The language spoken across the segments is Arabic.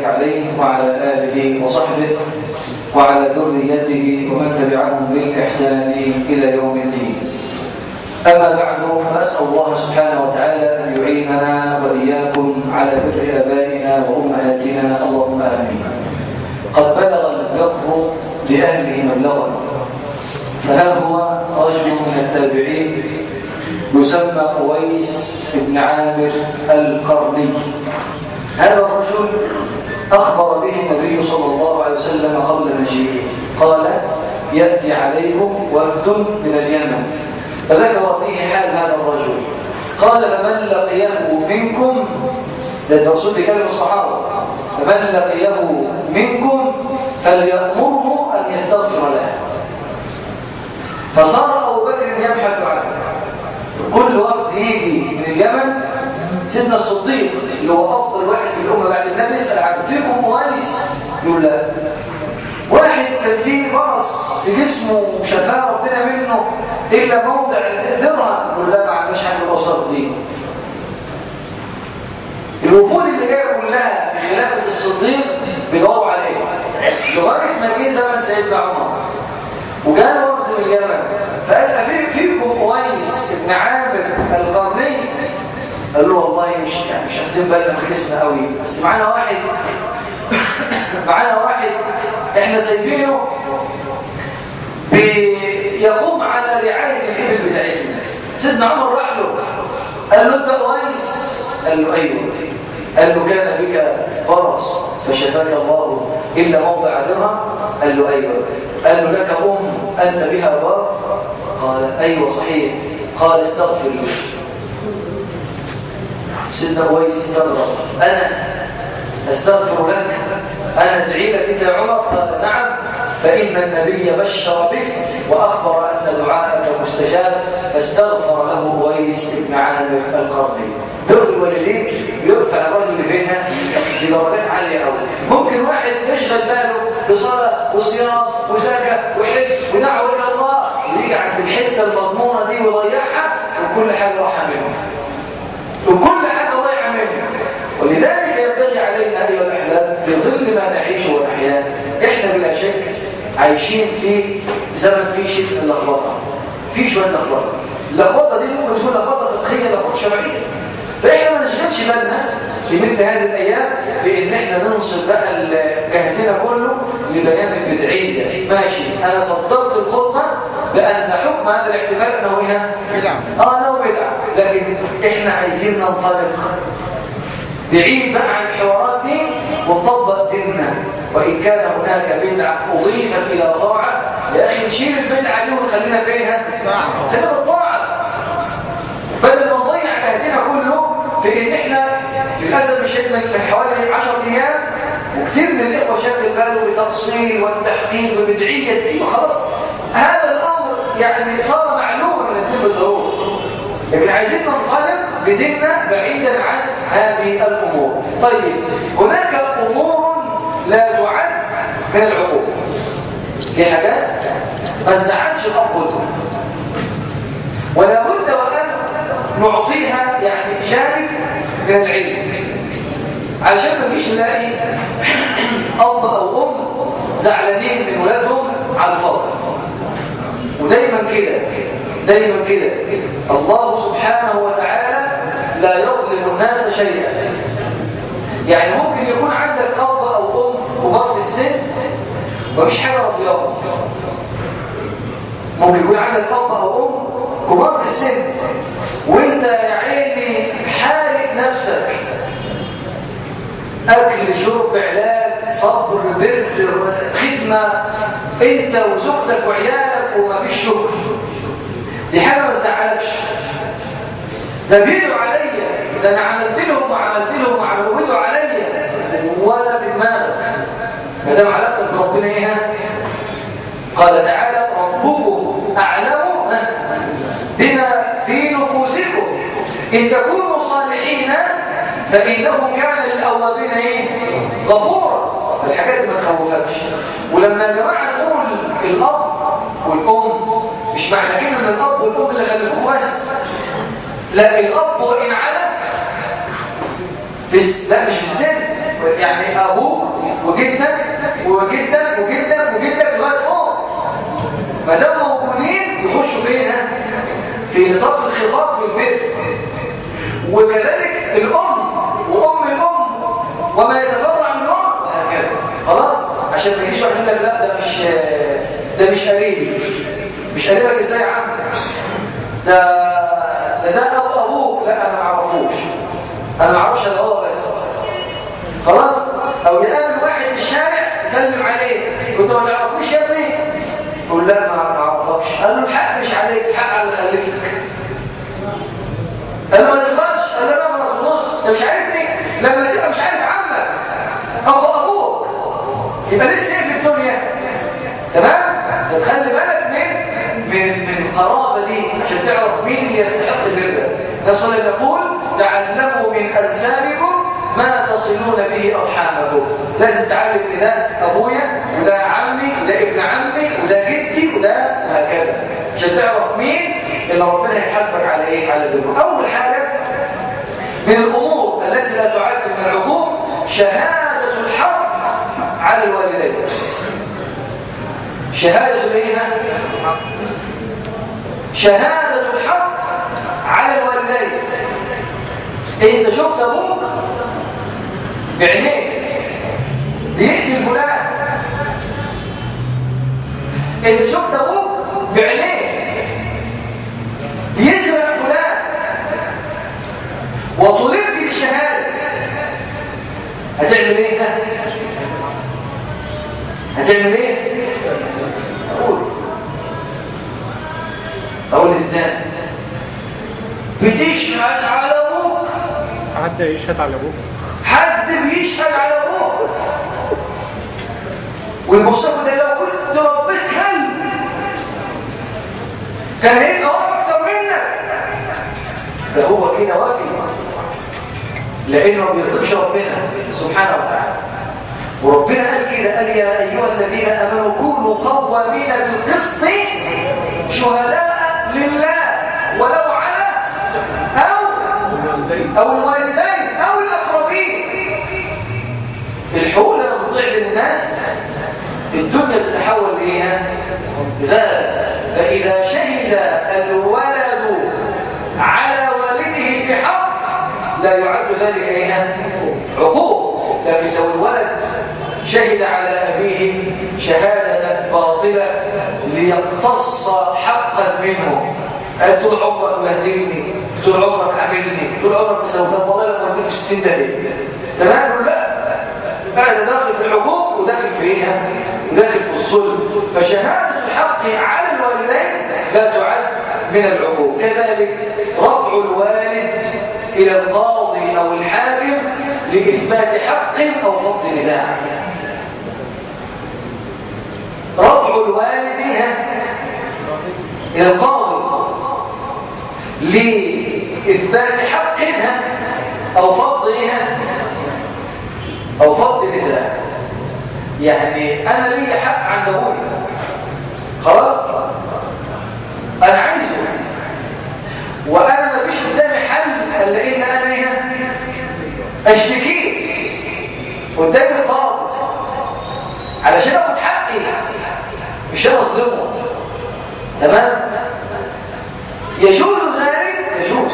الله عليه وعلى آله وصحبه وعلى ذريته ومن تبعهم بالإحسان إلى يوم الدين. أما بعد، فأسأل الله سبحانه وتعالى أن يعيننا وإياكم على بر آبائنا وأمهاتنا، اللهم آمين. قد بلغ البر لأهله مبلغا، فها هو رجل من التابعين يسمى قويس بن عامر القرني. هذا الرجل أخبر به النبي صلى الله عليه وسلم قبل مجيئه، قال: يأتي عليكم وفد من اليمن، فذكر فيه حال هذا الرجل، قال: فمن لقيه منكم، ده الرسول بكلم الصحابة، فمن لقيه منكم فليأمره أن يستغفر له. فصار أبو بكر يبحث عنه، كل وقت يجي من اليمن سيدنا الصديق اللي هو أفضل واحد في الأمة بعد النبي يسأل عنه: فيكم كويس؟ يقول: لا. واحد كان فيه فرس في جسمه شفاه ربنا منه إلا موضع درهم، يقول: لا، ما عندناش حاجة الأوصاف دي. الوفود اللي جايه كلها في خلافة الصديق بيدوروا عليه لغاية ما جه زمن سيدنا عمر وجاء وفد من اليمن، فقال: فيكم كويس ابن عامر القرني؟ قال له: والله مش واخدين بالنا من اسمه قوي، بس معانا واحد احنا سايبينه بيقوم على رعاية الإبل بتاعتنا. سيدنا عمر راح له قال له: انت كويس؟ قال له: ايوه. قال له: كان بك فرس فشفاك الله إلا موضع درهم؟ قال له: ايوه. قال له: لك أنت بها فرس؟ قال: ايوه صحيح. قال: استغفر لي. سيدنا كويس استغرب: انا استغفر لك؟ انا ادعي لك انت يا عمر؟ قال: نعم، فإن النبي بشر بك وأخبر أن دعاءك مستجاب. فاستغفر له كويس بن عامر القرني. بر الوالدين يرفع الرجل فينا بدرجات عالية أوي. ممكن واحد يشغل باله بصلاة وصيام وزكاة وحج ودعوة إلى الله، ويجي عند الحتة المضمونة دي ويضيعها، وكل حاجة راحة منه، وكل حاجة ضيعة منه. ولذلك ينبغي علينا أيها الأحباب في ظل ما نعيشه ونحياه، إحنا بلا شك عايشين في زمن فيه شيء من اللخبطة، في شوية لخبطة. اللخبطة دي ممكن تكون لخبطة فقهية، لخبطة شرعية، فإحنا ما نشغلش بالنا في مثل هذه الأيام بإن إحنا ننصب بقى جهدنا كله لبيان البدعية. ماشي، أنا صدرت الخطة بأن حكم هذا الاحتفال أنه بدعة، أنه بدعة، لكن إحنا عايزين ننطلق بعيد بقى عن الحوارات دي ونطبق ديننا. وإن كان هناك بدعة أضيفت إلى طاعة، يا أخي نشيل البدعة دي ونخلينا فيها خلينا بالطاعة، بدل ما نضيع جهدنا كله في إن إحنا للأسف الشديد في حوالي 10 أيام وكثير من الإخوة شاغل باله بالتفصيل والتحقيق والبدعية دي، وخلاص هذا الأمر يعني صار معلوم من الدين بالضرورة، لكن عايزين ننطلق بديننا بعيدا عن هذه الأمور. طيب، هناك أمور لا تعد من العقوق، في حاجات ما تزعلش الأب والأم، ولا بد وأن نعطيها يعني جانب من العلم، عشان ما فيش نلاقي أب أو أم زعلانين من ولادهم على الفاضي. ودايما كده الله سبحانه وتعالى لا يظلم الناس شيئا. يعني ممكن يكون عندك أب أو أم كبار في السن ومفيش حاجة رضيهم، ممكن يكون عندك أب أو أم كبار في السن وانت يا عيني حارق نفسك، أكل شرب علاج صبر بر خدمة، انت وزوجتك وعيالك ومفيش شكر، دي حاجة ما تزعلكش. ده بيدعوا عليا، ده انا عملت لهم وعملوا عليا، ولا في دماغك ما دام علاقتك بربنا ايه؟ قال تعالى: ربكم اعلم بما في نفوسكم ان تكونوا صالحين فانه كان للاوابين ايه؟ غفورا. الحاجات ما تخوفكش. ولما يا جماعه نقول الاب والام، مش معنى كده ان الاب والام اللي خلفوه بس، لا، الاب وان على لا مش في السن، يعني ابوك وجدك وجدك وجدك وجدك لغايه فوق ما دام موجودين يخشوا فين؟ في نطاق الخطاب في البيت. وكذلك الام وام الام وما يتفرع من الام وهكذا. خلاص عشان ما يجيش واحد يقول لك لا ده مش قريبي. مش قريبك ازاي يا عم؟ ده ابوك. لا انا ما اعرفوش، انا ما اعرفش الا هو بس. خلاص. او يقابل واحد في الشارع يسلم عليه كنت ما تعرفوش يا ابني، يقول لا ما اعرفكش. قال له الحق مش عليك، الحق على اللي خلفك. قال له ما تقدرش. قال له لا ما تخلص، انت مش عارفني لما تبقى مش عارف عنك او ابوك يبقى لسه ايه في الدنيا؟ تمام. تخلي بالك من القرابه دي عشان تعرف مين اللي يستحق البر. نصل نقول تعلموا من أنسابكم ما تصلون به أرحامكم. لازم تعلم ان ده أبويا وده عمي وده ابن عمي وده جدي وده هكذا عشان تعرف مين اللي ربنا يحاسبك على ايه؟ على البر. أول حاجة من الأمور التي لا تعد من العقوق شهادة الحق على الوالدين. شهادة ايه؟ شهادة الحق على الوالدين. انت شفت ابوك بعينيك بيقتل فلان، انت شفت ابوك بعينيك بيسرق فلان وطلبت الشهاده، هتعمل ايه؟ هتعمل ايه؟ اقول ازاي؟ بتشهد على ابوك. حد يشهد على ابوك؟ حد بيشهد على ابوك. والمصطفى ده لو كنت ربيت كلب كان هيبقى اكتر منك. ده هو كده وافي لانه ما بيرضيش ربنا سبحانه وتعالى. وربنا قال كده، قال يا ايها الذين امنوا كونوا قوامين بالقسط شهداء لله ولو على أو الوالدين أو الأقربين. الحقوق لما بتضيع بين الناس الدنيا بتتحول لإيه؟ غاب. فإذا شهد الولد على والده بحق لا يعد ذلك إيه؟ عقوق. لكن لو الولد شهد على أبيه شهادة باطلة ليقتص حقا منه، طول عمرك مهديني، طول عمرك عاملني، طول عمرك مسوفان، والله لما قلت في السن ده تمام؟ لا، هذا داخل في العقوق وداخل في ايه؟ وداخل في الظلم. فشهادة الحق على الوالدين لا تعد من العقوق. كذلك رفع الوالد إلى القاضي أو الحاكم لإثبات حق أو فض نزاع. رفع الوالد إلى القاضي لإثبات حق أو فض نزاع. يعني أنا لي حق عند أبوي، خلاص أنا عايزه، وأنا ما فيش قدامي حل إلا إن أنا أشتكيه قدام القاضي علشان أخد حقي، مش أنا أظلمه. تمام؟ يجوز ذلك؟ يجوز.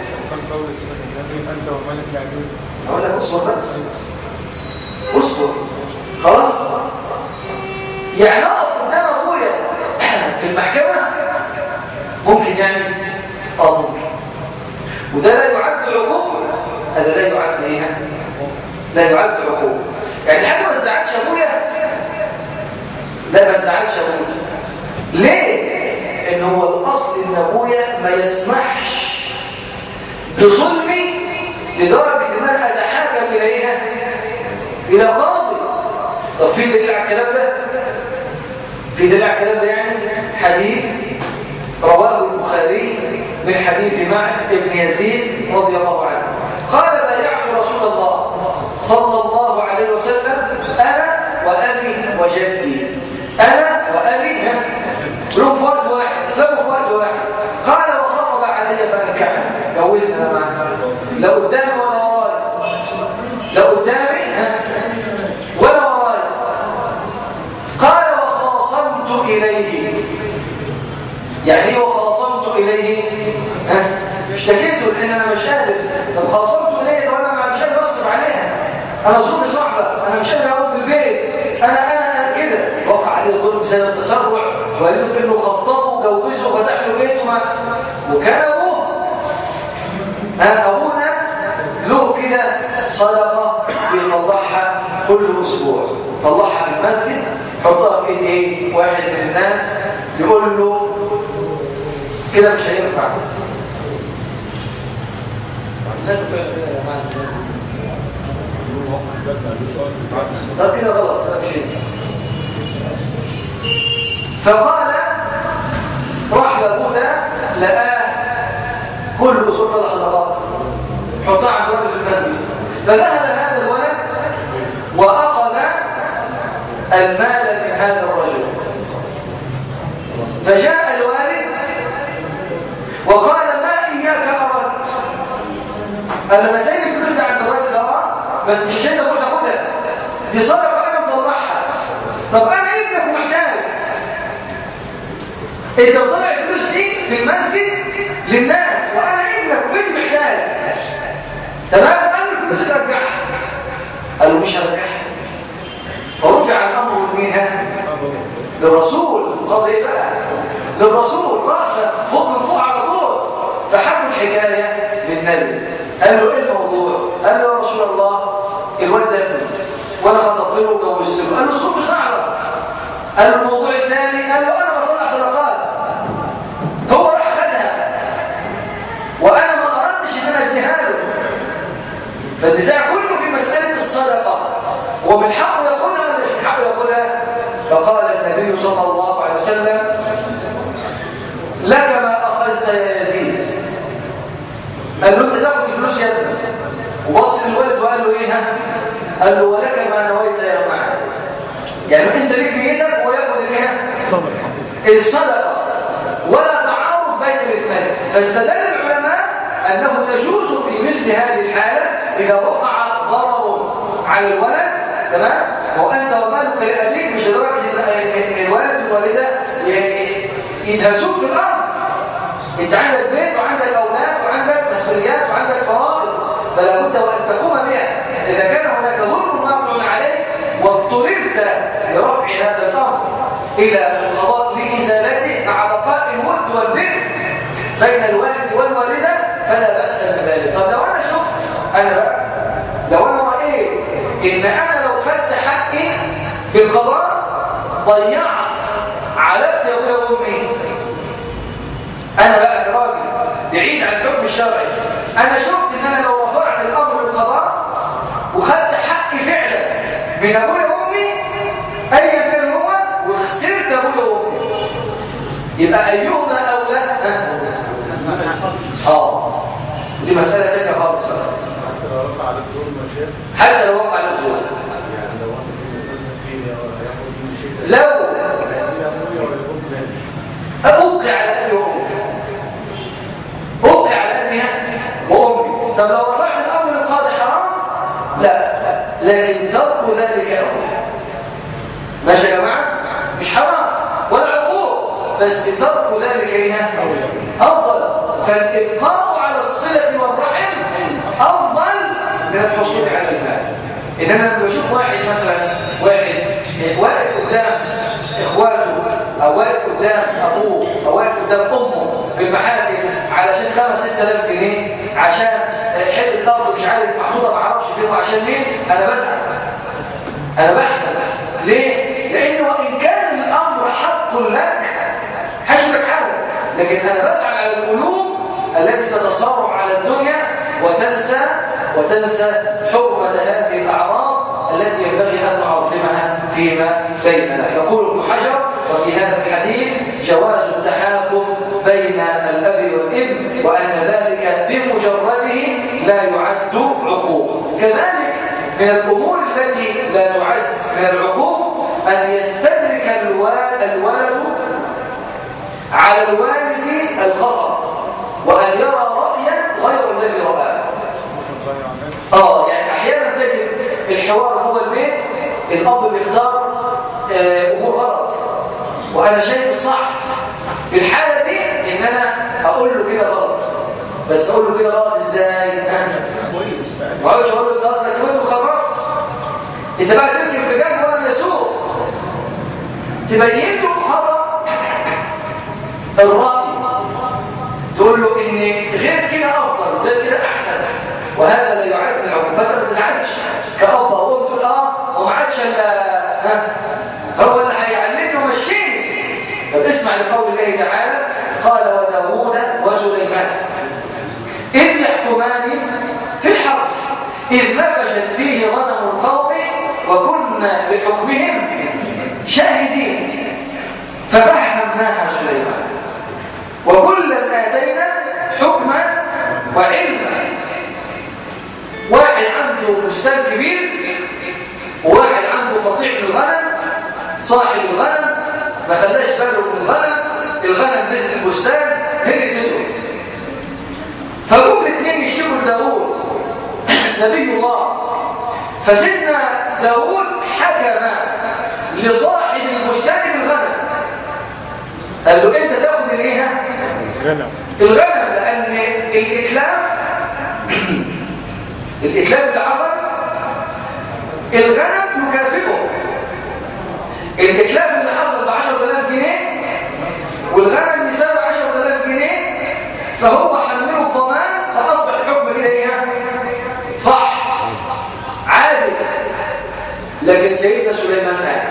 أقول لك أصبر بس، أصبر خلاص. يعني أقف قدام أبويا في المحكمة ممكن، يعني ممكن، وده لا يعد عقوق. هذا لا يعد ايه؟ لا يعد عقوق. يعني الحاجة ما ازدعتش ابويا، لا ما ازدعتش ابويا. ليه؟ ان هو الاصل ان ابويا ما يسمحش بظلمي لدرجة ان انا اتحاكم اليها الى قاضي. طب في دليل على الكلام ده؟ في دليل على الكلام ده؟ يعني حديث رواه البخاري من حديث معن بن يزيد رضي الله عنه قال: بايعت رسول الله صلى الله عليه وسلم انا وابي وجدي. انا وابي له في وقت واحد، اسلموا في وقت واحد. قال: وخطب علي فانكحني، جوزنا معه. لو قدامي وانا وراي، لو قدامي يعني وخاصمت إليه اشتكيته لأن أنا مش قادر. طب خاصمت إليه وأنا مش قادر أصرف عليها، أنا ظروفي صعبة، أنا مش قادر أقعد في البيت، أنا كده. وقع عليه الظلم بسبب التسرع، وقال له إنه خطبه وجوزه وفتح له بيته وكان أبونا له كده صدقة بيطلعها كل أسبوع، طلعها في المسجد، حطها في إيه؟ واحد من الناس يقول له كده مش هينفع. طب كده غلط، ده مش هينفع. فقال راح لأبونا لقاه كل أسبوع طلع صدقات، حطها عند الرجل في المسجد. فذهب هذا الولد وأخذ المال من هذا الرجل. فجاء الوالد وقال ما إياك أردت؟ قال لما سايب الفلوس عند الرجل ده بس مش انت قلت أخدها، دي صدقة أنا مطلعها. طب أنا ابنك ومحتاج، انت بطلع الفلوس دي في المسجد للناس وأنا ابنك وبنتي محتاج، تمام؟ قال له الفلوس ترجعها. قال له مش هرجعها. فرجع الأمر لمين؟ للرسول. صاد ايه بقى؟ للرسول رأسه فوق من فوق على طول. فحكوا الحكاية للنبي. قال له ايه الموضوع؟ قال له يا رسول الله الولد ده وانا خطبت له وجوزت له. قال له صوت صعبة. قال له الموضوع الثاني، قال له انا بطلع صدقات، هو راح خدها وانا ما اردتش ان انا اديها له. فالنزاع كله في مسألة الصدقة، ومن حقه يقولها ولا مش من حقه يقولها؟ فقال النبي صلى الله عليه وسلم لك ما أخذت يا يزيد. قال له انت تاخد الفلوس يا ابني، وبص للولد وقال له ايه؟ قال له ولك ما نويت يا معاذ. يعني انت ليك نيتك وياخد الايه؟ الصدقة، ولا تعارض بين الاثنين. فاستدل العلماء انه يجوز في مثل هذه الحالة اذا وقع ضرر على الولد، تمام؟ وانت ومالك لابيك، مش لدرجه ان الولد والوالده يدهسوك في الارض. انت عندك بيت وعندك اولاد وعندك مسؤوليات وعندك فرائض، فلا بد وان تقوم بها. اذا كان هناك ظلم واقع عليك واضطررت لرفع هذا الامر الى القضاء لازالته مع بقاء الود والبر بين الوالد والوالده فلا باس بذلك. طب لو انا شفت لو انا رايت ان انا لو خدت حقي بالقضاء ضيعت علفت يا ابويا وامي، انا بقى كراجل بعيد عن الحكم الشرعي، انا شفت ان انا لو رفعت الامر بالقضاء وخدت حقي فعلا من ابويا وامي ايا كان هو وخسرت ابويا وامي، يبقى ايهما اولى؟ دي مساله ثانيه خالص. حتى لو وقع على الظلم، لو أوقع على أبي وأمي، أوقع على أبي وأمي. طب لو رفعت الأمر للقاضي حرام؟ لا، لكن ترك ذلك أولى. ماشي يا جماعة؟ مش حرام ولا عقوق، بس ترك ذلك أفضل. فالإبقاء على الصلة والرحم أفضل من الحصول على المال. إن أنا لما بشوف واحد مثلا واقف قدام إخواته أو واقف قدام أبوه أو واقف قدام أمه في المحاكم علشان 5-6 آلاف جنيه عشان حتة أرض مش عارف محطوطة ما اعرفش فين وعشان مين، أنا بزعل، أنا بحزن. ليه؟ لأنه وإن كان الأمر حق لك هشبك حاجة، لكن أنا بزعل على القلوب التي تتصارع على الدنيا وتنسى حرمة هذه الأعراض التي ينبغي أن نعظمها فيما بيننا. يقول ابن حجر وفي هذا الحديث جواز التحاكم بين الأب والابن، وأن ذلك بمجرده لا يعد عقوق. كذلك من الأمور التي لا تعد من العقوق أن يستدرك الولد على الوالد الخطأ وأن يرى رأيا غير الذي رآه. يعني أحيانا تجد الحوار جوه البيت الأب بيختار أمور غلط وأنا شايف الصح. في الحالة دي انا اقول له كده غلط، بس اقول له كده غلط ازاي؟ ما اقولش اقول له ده اصلك كويس وخرجت، انت بقى تركب في جنب وانا يسوق، تبين له خطا الراي، تقول له ان غير كده افضل، غير كده احسن، وهذا لا يعد العقوبات. ما تزعلش كأب هو بتقول وما عادش الا هو اللي هيعلمني ومشيني. طب اسمع لقول الله تعالى قال وداوود وسليمان إذ يحكمان في الحرث إذ نفشت فيه غنم القوم وكنا بحكمهم شاهدين ففهمناها سليمان وكلا آتينا حكما وعلما. واحد عنده بستان كبير وواحد عنده قطيع من الغنم، صاحب الغنم ما خلاش باله من الغنم نزل البستان هرسته، فقوم الاثنين يشتكوا لداوود نبي الله، فسيدنا داوود حكم لصاحب البستان بالغنم، قال له انت تاخذ الايه؟ الغنم، لان الاتلاف اللي حصل الغنم يكافئه. الاتلاف اللي حصل ب 10,000 جنيه والغنم يساوي 10,000 جنيه، فهو حمله الضمان، فاصبح الحكم كده ايه؟ صح عادل. لكن سيدنا سليمان قاعد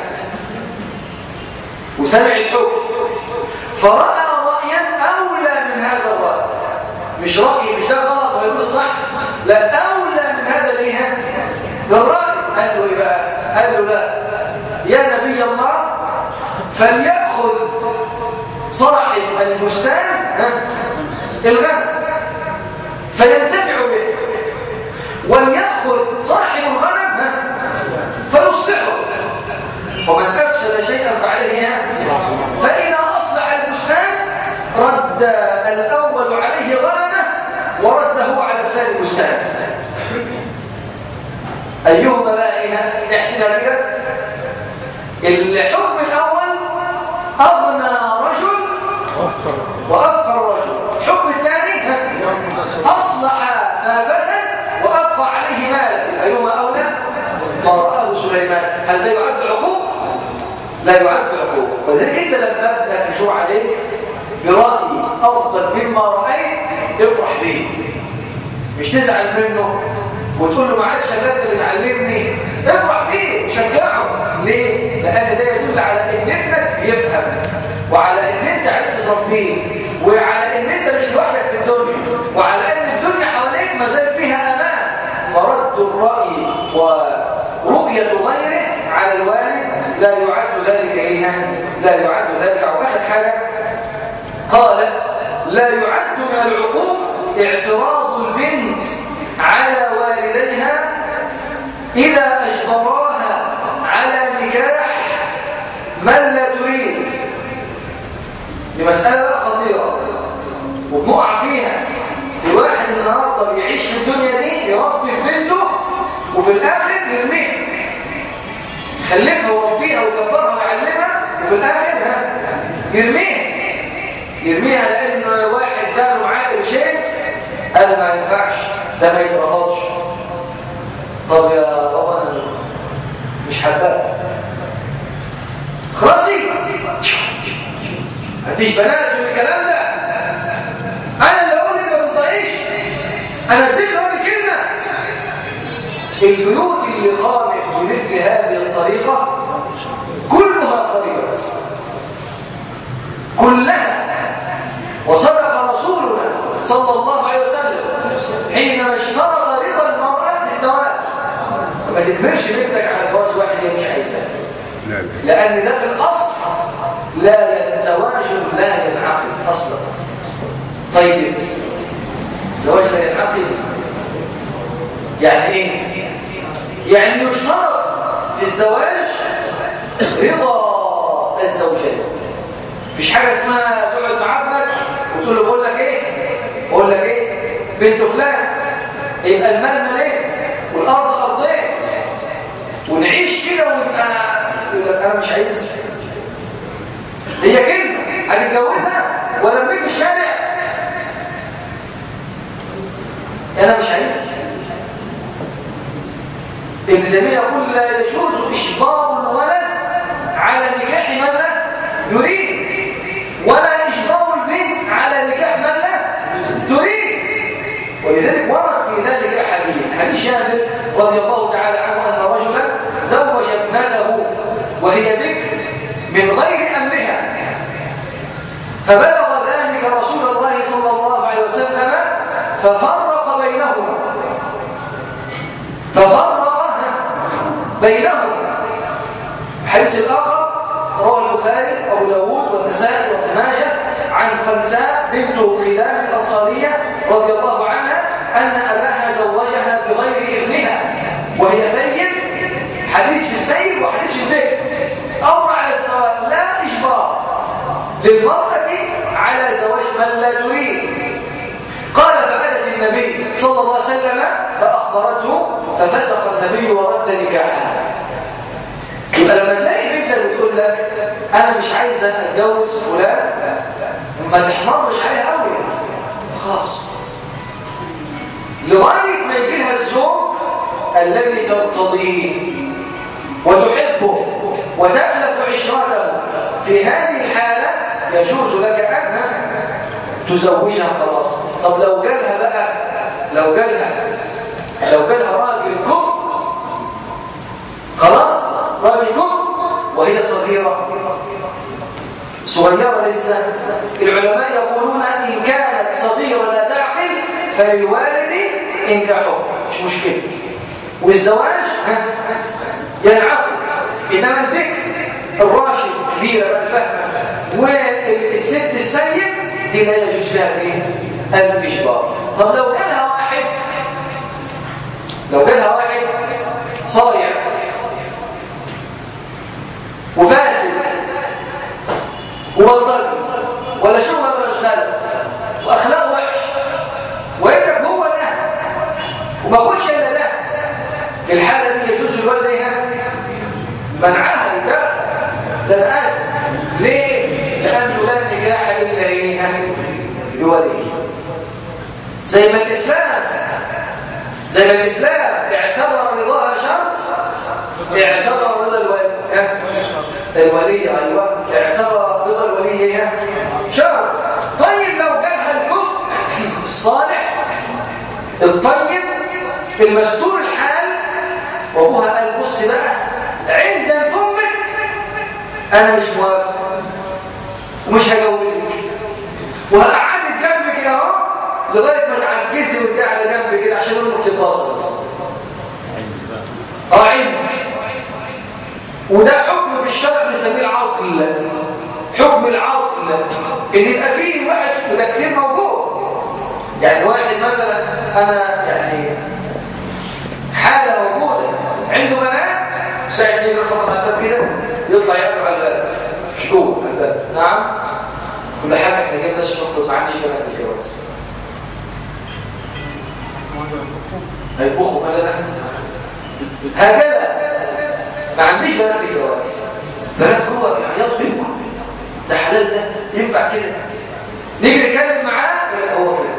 وسمع الحكم فرأى رأيا أولى من هذا الرأي، مش رأي مش ده غلط ويقول الصح، لا أولى من هذا الايه؟ الرأي. قال له ايه بقى؟ قال له لا يا نبي الله فليأخذ صاحب البستان الغنم فينتفع به، وليأخذ صاحب الغنم فيصلحه، ومن أفسد شيئا فعليه، فإذا أصلح البستان رد الأول عليه غنمه ورده على الثاني البستان. أيهما بقى احسنها كده؟ الحكم الأول أغنى رجل وأفقر رجل، الحكم الثاني أصلح ما بدل وأبقى عليه مالا. أيهما أولى؟ ما رآه سليمان. هل ده يعد عقوق؟ لا يعد عقوق. ولذلك أنت لما أبدأ تشوع عليك برأي أفضل مما رأيت افرح به، مش تزعل منه وتقول له ما عادش ده اللي معلمني، افرح بيه شجعه. ليه؟ لأن ده يدل على ان ابنك يفهم، وعلى ان انت عايز تربيه، وعلى ان انت مش لوحدك في الدنيا، وعلى ان الدنيا حواليك ما زال فيها امان. فرد الرأي ورؤية غيره على الوالد لا يعد ذلك لا يعد ذلك. وآخر حاجة قال لا يعد من العقوق اعتراض البنت على والديها إذا أجبراها على نكاح من لا تريد. دي مسألة خطيرة وبنقع فيها. في واحد النهارده بيعيش في الدنيا دي يربي بنته وفي الآخر يرميها، يخلفها ويربيها ويكبرها ويعلمها وفي الآخر يرميها لأن واحد داره معاه قرشين قال ما ينفعش ده ما يترفضش. طب يا بابا انا مش حباها خلاصي مفيش بنات من الكلام ده، انا اللي اقول لك ما تنطقيش، انا اديك اول كلمه. البيوت اللي قامت بمثل هذه الطريقه كلها خربت كلها. وصدق رسولنا صلى الله عليه وسلم حينما اشترط رضا المرأة بالزواج. ما تكبرش بنتك على جواز واحد هي مش عايزاه، لأن ده في الأصل لا زواج لا ينعقد أصلا. طيب زواج لا ينعقد يعني إيه؟ يعني يشترط في الزواج رضا الزوجين. مفيش حاجة اسمها تقعد مع ابنك وتقول له بقول لك ايه بنت فلان يبقى المال مالين والارض ارضين ونعيش كده ويبقى يقول لك انا مش عايز. هي كلمه هتتجوزها ولا تبيك في الشارع أنا مش عايز. ابن تيمية يقول لا يجوز إجبار الولد على نكاح من لا يريد، ولا إجبار البنت على نكاح من لا تريد. ولذلك ورد في ذلك حديث جابر رضي الله تعالى عنه أن رجلا زوج ابنته وهي بكر من غير أمرها، فبلغ ذلك رسول الله صلى الله عليه وسلم ففرق بينهم. الحديث الآخر رواه البخاري وأبو داود والنسائي وابن ماجه عن خنساء بنت خلال الأنصارية رضي الله عنها أن أباها زوجها بغير إذنها وهي ثيب. حديث في السيد وحديث في البيت، أمر على السواء، لا إجبار للمرأة على زواج من لا تريد. قال فأتت النبي صلى الله عليه وسلم فأخبرته ففسق النبي ورد نكاحها. يبقى لما تلاقي بنت بتقول لك أنا مش عايزة أتجوز فلان، ما تحمرش عليها قوي خلاص، لغاية ما يجي لها الزوج الذي ترتضيه وتحبه وتألف عشرته. في هذه الحالة يجوز لك أن تزوجها خلاص. طب لو جالها بقى لو جالها راجل كفر، خلاص راجل كفر وهي صغيرة لسه، العلماء يقولون إن كانت صغيرة لا تعقل فللوالد إنكاحه مش مشكلة، والزواج ينعقد. إنما الذكر الراشد كبيرة الفهم والست السيد دي لا يجوز لها الإجبار. طب لو جالها واحد صايع وفاسد وبلطجي ولا شغل ولا اشتغل واخلاقه وحش ويترك هو ده وما يقولش الا ده، في الحاله دي يجوز الولد منعها ده انا اسف. ليه؟ لانه لا نكاح الا بولي. زي ما الاسلام اعتبر رضاها شرط، اعتبر رضا الولي اعتبر رضا الولي شرط. طيب لو جالها الحكم الصالح الطيب المستور الحال وابوها قال بص بقى عند فمك انا مش موافق ومش هجوزك وهقعدك جنبك كده اهو لغايه ما تعجزي وتجي على جنب كده عشان امك تتبسط. عند وده حكم في الشرع بنسميه العقل، حكم العقل ان يبقى فيه واحد وده كتير موجود. يعني واحد مثلا انا يعني حاله موجوده عنده بنات ساعه يجي يخبط على الباب كده يطلع يقفل على الباب شكوك على الباب نعم كل حاجه احنا جبنا الشرطه ما عنديش بنات في الجواز هيطبخوا مثلا هكذا ما عنديش بنات في الجواز. بنات هو يعيط بينكم ده حلال ده ينفع كده نيجي نتكلم معاه ولا هو كده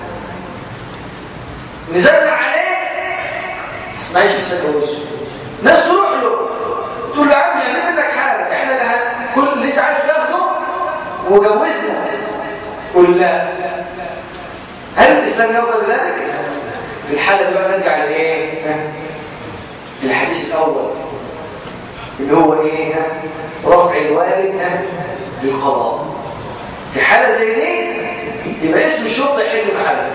نزلنا عليه اسمعيش مش هتجوزه. ناس تروح له تقول له عم يعمل لك حاجه احنا اللي كل اللي انت عايز تاخده وجوزنا. قول لا. هل الاسلام يرضى ذلك؟ في الحاله دي بقى نرجع لايه؟ الحديث الاول اللي هو ايه؟ رفع الوالد للقضاء. في حاله زي دي يبقى اسم الشرطه يحل محله.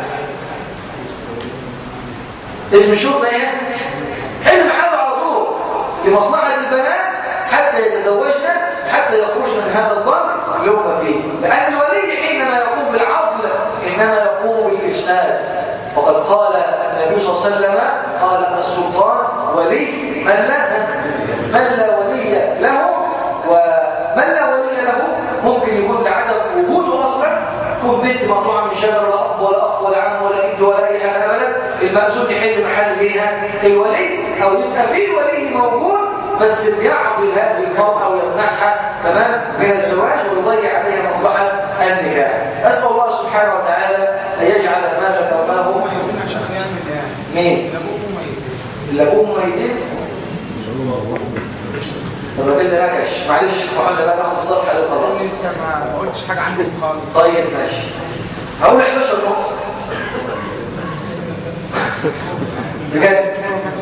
اسم الشرطه ايه؟ حل محله على طول لمصلحه البنات حتى يتزوجن حتى يخرج من هذا الضرر اللي هم فيه. لان الولي حينما يقوم بالعقل انما يقوم بالافساد. وقد قال النبي صلى الله عليه وسلم قال السلطان ولي من لا ولي له. ومن لا ولي له ممكن يكون لعدم وجوده اصلا تكون بنت مقطوعه من شجر لا اب ولا اخ ولا عم ولا ابن ولا اي حاجه ابدا. المقصود يحل محل بيها الولي او يبقى في ولي موجود بس بيعطي هذه المرأة ويمنعها تمام من الزواج ويضيع عليها مصلحة النكاح. أسأل الله سبحانه وتعالى أن يجعل ما ذكرناه مين؟ اللي ابوهم ميتين. طب الراجل ده نكش، معلش صحابنا بقى ناخد الصفحه اللي خلاص. انت ما قلتش حاجه عندك خالص. طيب ماشي، هقول 11 نقطه بجد.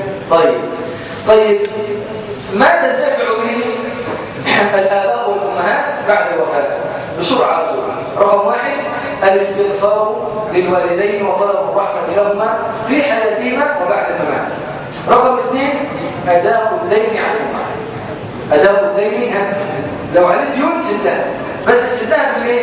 طيب ما تنتفع به الآباء والأمهات بعد الوفاة بسرعة؟ رقم 1 الاستغفار للوالدين وطلب الرحمة لهما في حياتهما وبعد الممات. رقم 2 أداء الدين عنهما. أداء الدين لو عليك ديون سدها، بس سدها بالايه؟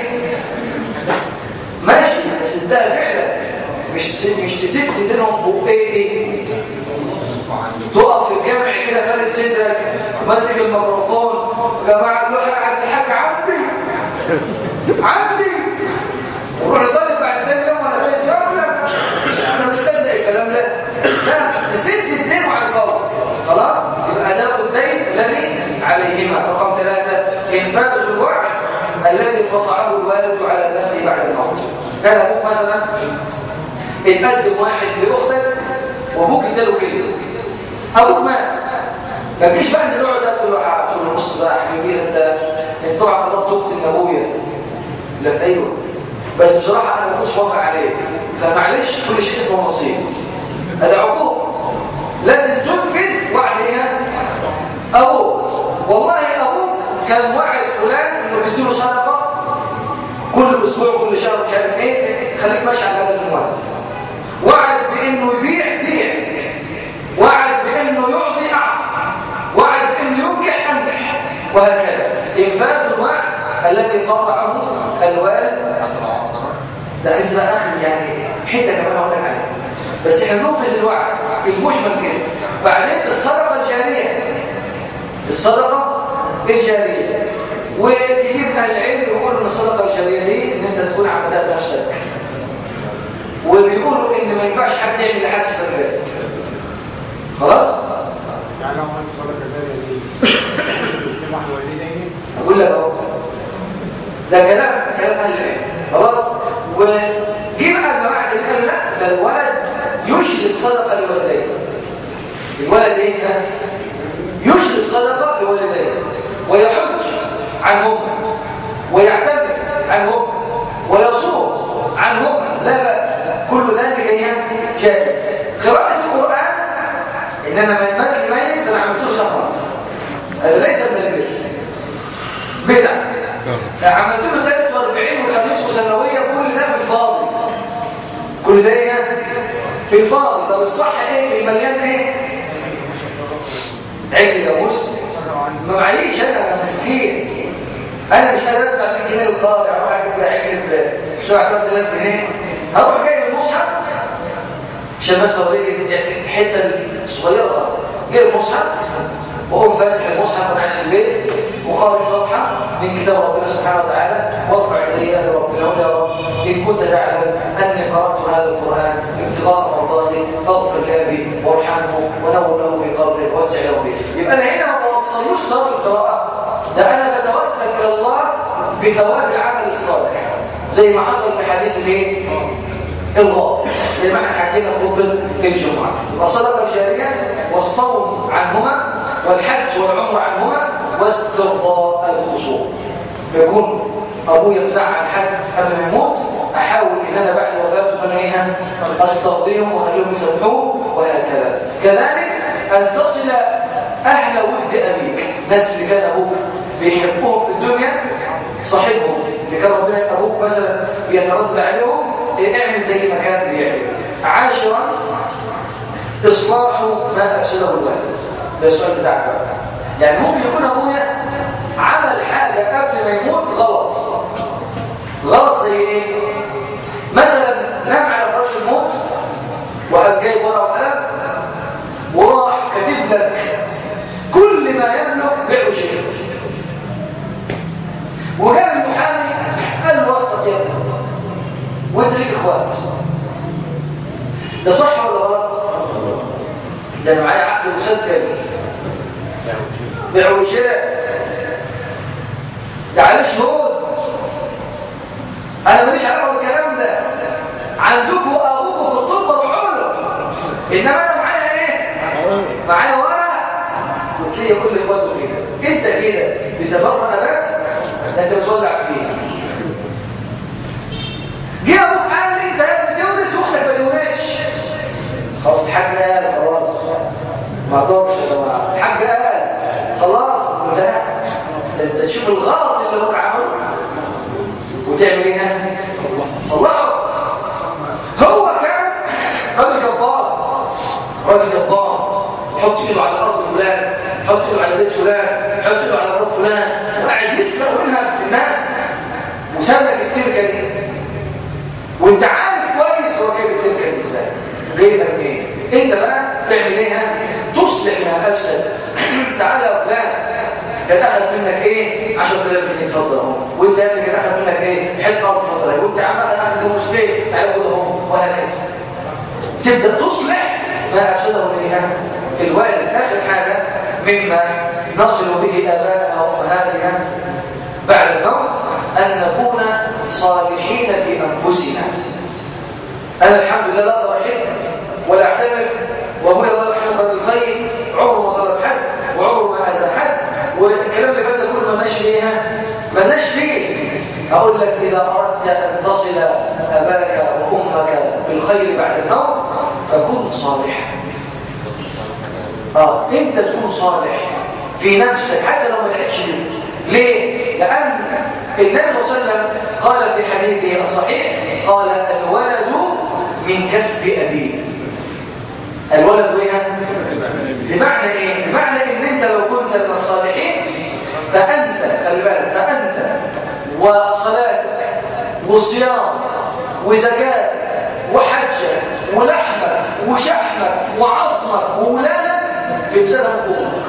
ماشي سدها فعلا، مش تسد دينهم بقى تقف في الجامع كده فارد صدرك وماسك الميكروفون يا جماعه نروح عند الحاج عبدي وروح نطالب بعد ثاني يوم ولا ثالث يوم. لا انا مش مصدق الكلام ده. لا تسد الدين على الفور خلاص. يبقى اداء الدين الذي عليهما. رقم 3 انفاذ الوعد الذي قطعه الوالد على نفسه بعد الموت. كان ابوك مثلا اتقدم واحد لاختك وابوك اداله كده، ابوك مات، ما فيش بقى ان نقعد تقول له نص بقى كبير انت طبعا خلاص توبت ان ابويا. لا ايوه بس بصراحه انا ما كنتش موافق عليه، فمعلش كل شيء اسمه نصيب. هذا عقوق، لازم تنفذ وعد ايه؟ ابوك والله ابوك كان وعد فلان انه بيديله صدقه كل اسبوع كل شهر مش عارف ايه، خليك ماشي على هذا الموعد. وعد بانه يبيع وعد بانه يعطي وعد بانه ينكح انكح، وهكذا. انفاذ الوعد الذي قطعه الوالد. ده اسمه اخر يعني حته كمان اقول لك عليها، بس احنا ننفذ الوعد في المجمل كده. بعدين الصدقه الجاريه وكثير من العلم يقولوا ان الصدقه الجاريه دي ان انت تكون عملتها بنفسك، وبيقولوا ان ما ينفعش حد يعمل لحد سبب. خلاص يعني لو عملت صدقه جاريه دي تجمع الوالدين. اقول لك اهو ده كلام اهل العلم. خلاص وجي بقى الجماعه اللي قالوا لا ده الولد يشري الصدقه لوالديه. الولد ايه ده؟ يشري الصدقه لوالديه ويحج عنهم ويعتمد عنهم ويصوم عنهم، لا بأس، كل ذلك جائز. قراءة القرآن إن أنا من مات الميت أنا عملته سفر، هذا ليس من البر، بدع. عملت له 43 وخميس وسنوية، كل ده في الفاضي، كل ده في الفاضي. طب الصح ايه؟ المليان ايه؟ عجل جاموس. ما معيش انا مسكين، انا مش قادر ادفع 100 جنيه للقارئ، اروح اجيب عجل ب 7000 جنيه، هروح جايب المصحف عشان بس اوريك الحته الصغيره، جايب المصحف واقوم فاتح المصحف وانا قاعد في البيت وقارئ صفحه من كتاب ربنا سبحانه وتعالى وارفع الي رب العلا يا رب ان كنت تعلم اني قرات هذا القران ابتغاء مرضاتك فاغفر لابي وارحمه ونور له في قبره واسع له فيه. يبقى انا هنا ما بوصلوش صلاه القراءه، ده انا بتوسل الى الله بثواب العمل الصالح زي ما حصل في حديث الايه؟ الله، زي ما احنا حكينا في خطبه الجمعه. الصدقه الجاريه والصوم عنهما والحج والعمر عنهما واسترضاء الخصوم. يكون ابويا مزعل حد قبل ما يموت، احاول ان انا بعد وفاته انا استرضيهم واخليهم يسامحوه وهكذا. كذلك ان تصل اهل ود ابيك، ناس اللي كان ابوك بيحبوهم في الدنيا، صاحبهم اللي كان ربنا ابوك مثلا بيترد عليهم، اعمل زي ما كان بيعمل. 10 اصلاح ما افسده الوالد. ده السؤال بتاعك بقى. يعني ممكن يكون ابويا عمل حاجه قبل ما يموت غلط زي ايه؟ مثلا نام على فراش الموت وقال جايب ورقه وقلم وراح كاتب لك كل ما يملك بيع وشراء، وجاب المحامي قال له وسط يا ابني وانت ليك اخوات، ده صح ولا غلط؟ ده انا معايا عقد مسجل بيع وشراء، ده عليه شهود، انا ماليش علاقه بالكلام ده. عندكم ابوكم في الطب روحوا له انما انا معايا ايه؟ معايا ورق وتلاقي كل اخواته كده، انت كده بتبرع اباك انت بتولع فيه. جه ابوك قال لي انت يا ابني تورث واختك ما تورثش. خلاص الحاج قال خلاص ما اقدرش يا جماعه، الحاج قال خلاص. لا انت تشوف الغلط اللي ابوك عمله وتعمل ايه؟ صلحه. هو كان راجل جبار، راجل جبار، يحط ايده على ارض فلان، يحط ايده على بيت فلان، يحط ايده على ارض فلان، وقاعد يسرق منها في الناس وسلك التركه دي. وانت عارف كويس هو جايب التركه دي ازاي، جايبها منين. انت بقى تعمل ايه؟ تصلح ما افسد. تعالى يا فلان كان اخذ منك ايه 10,000 جنيه اتفضل اهو، وانت يا ابني كان اخذ منك ايه حصه اتفضل اهو، وانت يا عم اخذ مستيق تعالى خد اهو، وهكذا. تبدا تصلح ما افسده الوالد. اخر حاجه مما نصل به اباءنا وامهاتنا بعد الموت ان نكون صالحين في انفسنا. انا الحمد لله لا اقدر احب ولا اعتمد، وابويا الله يرحمه بالخير عمره ما صلى حد وعمره ما اذى حد، والكلام اللي فات ده كله مالناش فيه. اقول لك اذا اردت ان تصل اباك وامك بالخير بعد الموت فكن صالحا. انت تكون صالح في نفسك حتى لو ما لقيتش بيك. ليه؟ لان النبي صلى الله عليه وسلم قال في حديثه الصحيح قال الولد من كسب ابيه. الولد ايه؟ بمعنى ايه؟ بمعنى ان انت لو كنت من الصالحين فانت وصلاتك وصيام وزكاه وحجه ولحمك وشحمك وعصمك وولادك بسبب امك.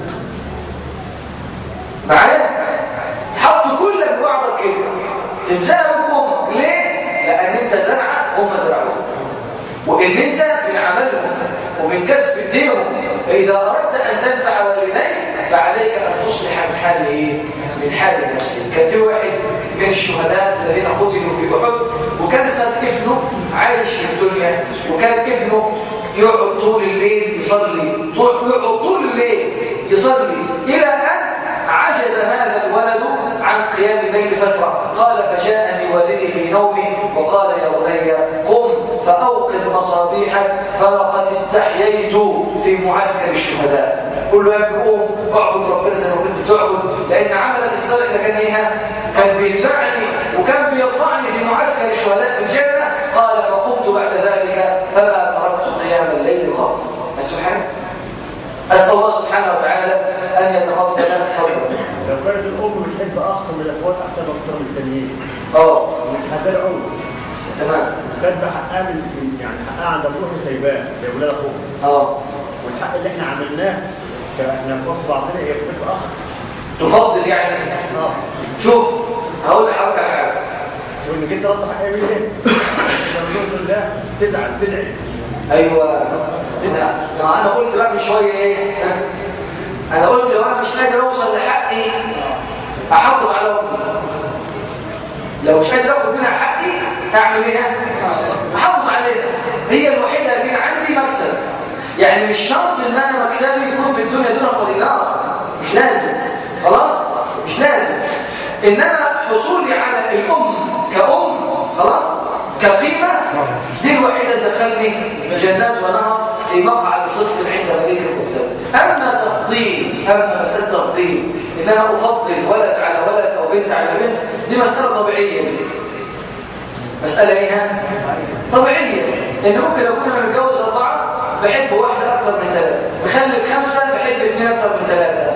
معايا؟ حط كلك بعضك كده بسبب امك. ليه؟ لان انت زرعك هم زرعوك، وان انت من عملهم ومن كسب دينهم. فاذا اردت ان تنفع والديك فعليك ان تصلح من حال ايه؟ من حال نفسك. كان في واحد من الشهداء الذين قتلوا في احد، وكان ابنه عايش في الدنيا، وكان ابنه يقعد طول الليل يصلي، يقعد طول الليل يصلي الى ان عجز هذا الولد عن قيام الليل فترة. قال فجاءني والدي في نومي وقال يا بني قم فأوقد مصابيحك فلقد استحييت في معسكر الشهداء. قل له يا ابني قوم اعبد ربنا زي ما كنت تعبد، لأن عملك الصالح ده كان ايه؟ كان بيدفعني وكان بيرفعني في معسكر الشهداء في الجنة. قال فقمت بعد ذلك فما تركت قيام الليل قط. سبحانه. أسأل الله سبحانه وتعالى أن يتقبل لنا فضله. لو كانت الأم بتحب أخ من الأخوات أحسن أكثر من التانيين. مش هتدعو. تمام. كانت بحقها يعني حقها عند أبوها سايباه زي ولاد أخوها. والحق اللي إحنا عملناه إحنا بنوصي بعضنا هي بتحب أخ. تفضل يعني. شوف هقول لحضرتك على حاجة. وإنك أنت رد حقها من إيه؟ الحمد لله تزعل تدعي. ايوه انا قلت بقى من شويه ايه؟ انا قلت لو انا مش قادر اوصل لحقي احافظ على امي. لو مش قادر اخد منها حقي اعمل ايه؟ احافظ عليها. هي الوحيده اللي عندي مكسب. يعني مش شرط ان انا مكسبي يكون في الدنيا دون دينار، مش لازم. خلاص مش لازم. انما حصولي على الام كأم خلاص كقيمة دي الوحيدة اللي دخلني جنات ونهر في مقعد صدق عند مليك المقتدر. أما مسألة تفضيل إن أنا أفضل ولد على ولد أو بنت على بنت، دي مسألة طبيعية. مسألة إيه؟ طبيعية. إن ممكن لو كنا بنتجوز 4 بحب واحدة أكثر من 3، بخلف 5 بحب 2 أكثر من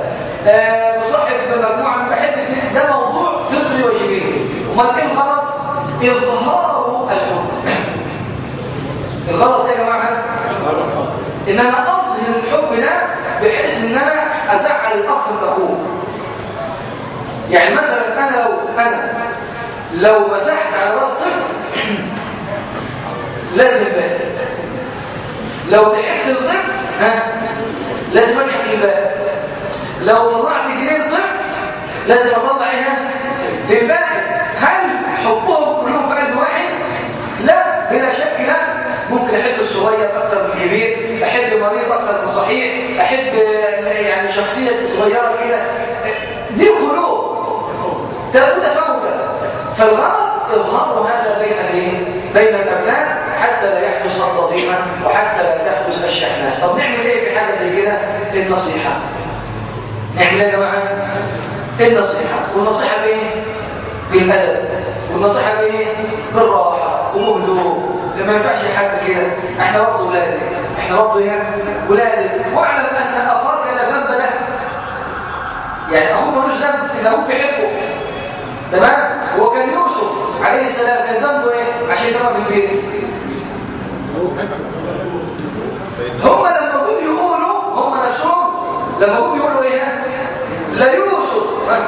3، بصاحب مجموعة بحب 2. ده موضوع فطري وجبيني. وما إيه الغلط؟ إظهار الحب. الغلط يا جماعة إن أنا أظهر الحب ده بحيث إن أنا أزعل الأخ من أخوه. يعني مثلا أنا لو مسحت على راس طفل لازم بقى، لو ضحكت الطفل لازم أضحك الباقي، لو طلعت جنيه الطفل لازم أطلع للباقي. هل حبهم كلهم في قلب واحد؟ لا بلا شك لا. ممكن أحب الصغير أكثر من الكبير، أحب مريض أكثر من صحيح، أحب يعني شخصية صغيرة كده. دي قلوب متفاوتة. فالغرض إظهار هذا بين الأبناء حتى لا يحدث التضييع وحتى لا تحدث الشحناء. طب نعمل إيه في حاجة زي كده؟ النصيحة. نعمل إيه يا جماعة؟ النصيحة. والنصيحة بإيه؟ بالأدب. والنصيحة بإيه؟ بالراحة وبهدوء. ما ينفعش حد كده. احنا برضه ولادك، احنا برضه ولادك، واعلم أن أخاك لا ذنب له. يعني أخوك ملوش ذنب إن أبوك بيحبه. تمام؟ هو كان يوسف عليه السلام كان ذنبه إيه؟ عشان يتربى في البيت. هم لما هم يقولوا هم نفسهم لما هم يقولوا إيه؟ لا يوسف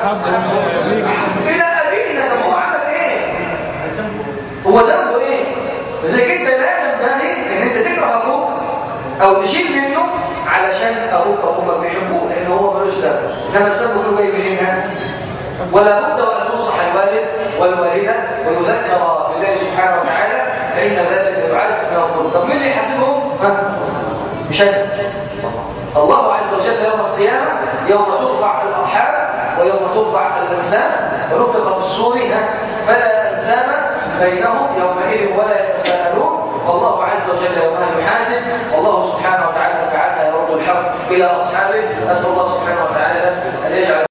إلى أبينا. طب هو عمل إيه؟ هو ذنبه إيه؟ إذا كنت لا تنبغي إن أنت تكره أخوك أو تشيل منه علشان أبوك أو أمك بيحبوه، لأن هو ملوش ذنب. إنما الذنب كله جاي من هنا. ولا بد وأن تنصح الوالد والوالدة ويذكر بالله سبحانه وتعالى، فإن ذلك يعرف من الظلم. طب مين اللي يحاسبهم؟ مش أنت. الله عز وجل يوم القيامة يوم ترفع الأرحام ويوم ترفع الأنساب ونفخ في الصور فلا أنساب بينهم يومئذ ولا يتساءلون. والله عز وجل يوم يحاسب. والله سبحانه وتعالى ساعتها يرد الحق إلى أصحابه. أسأل الله سبحانه وتعالى أن يجعل